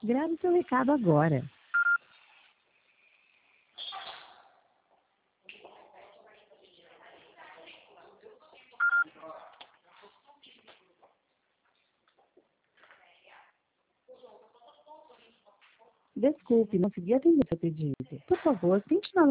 Grave seu recado agora. Desculpe, não consegui atender seu pedido. Por favor, tente novamente.